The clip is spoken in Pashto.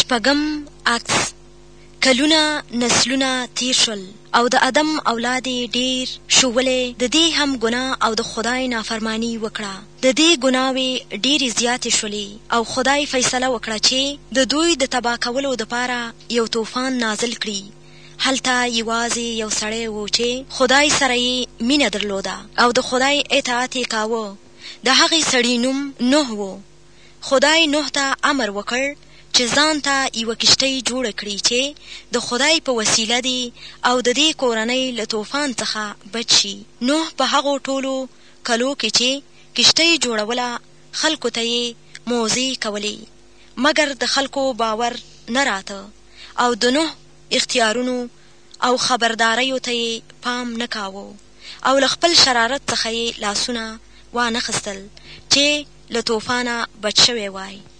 شپږم عکس. کلونه نسلونه تیر شول او د آدم اولاد ډیر شولې، د دې هم ګناه او د خدای نافرمانی وکړه. د دې ګناوې ډیرې زیاتې شولې او خدای فیصله وکړه چې د دوی د تباه کولو دپاره یو طوفان نازل کړي. هلته یوازې یو سړی و چې خدای سره یې مینه درلوده او د خدای اطاعت یې کاوه. د هغې سړي نوم نوح و. خدای نوح ته امر وکړ چې ځان ته یوه کشتۍ جوړه کړي چې د خدای په وسیله دی او د دې کورنۍ له طوفان څخه بچ شي. نوح په هغو ټولو کلو کې چې کشتۍ جوړوله خلکو ته یې موعظې کولې، مګر د خلکو باور نه راته او د نوح اختیارونو او خبرداریو ته یې پام نه کاوه او له خپل شرارت څخه یې لاسونه وانخیستل چې له طوفانه بچ شوی وای.